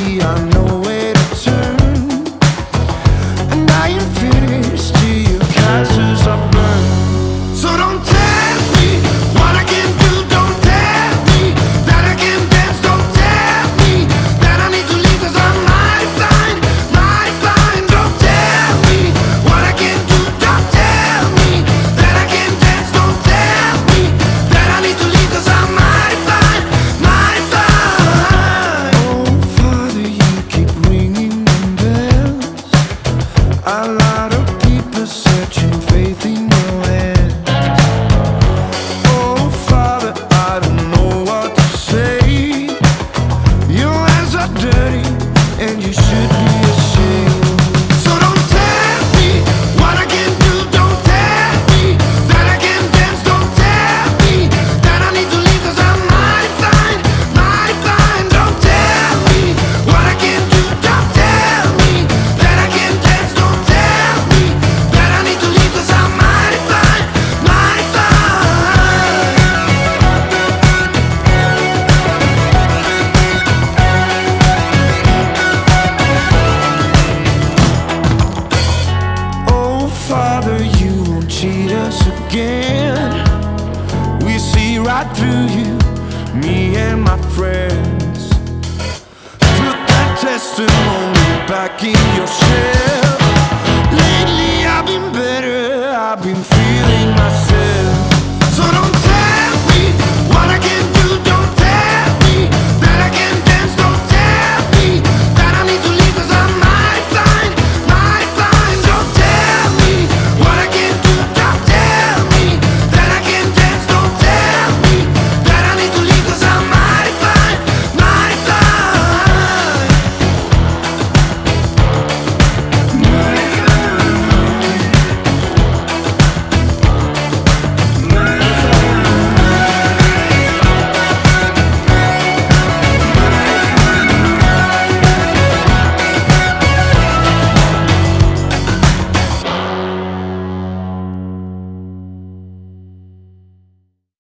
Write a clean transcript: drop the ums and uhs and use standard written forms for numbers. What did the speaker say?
see I know where to turn, and I am finished till your castles are burned. So don't tell me what I can do, don't tell me that I can dance, don't tell me that I need to leave, 'cause I might find. Don't tell me what I can do, don't tell me that I can dance, don't tell me that I need to leave, 'cause I might find. Oh Father, you keep ringing them bells, a lot of people searching faith in your hands. Oh Father, I don't know what to say. Your hands are dirty and you should be ashamed. So don't tell me what I can do, don't tell me that I can dance, don't tell me that I need to leave, 'cause I might find. Don't tell me what I can do, don't tell me that I can dance, don't tell me that I need to leave, 'cause I might find. Oh Father, you won't cheat us again. We see right through you, me and my friends. Put that testimony back in your shell.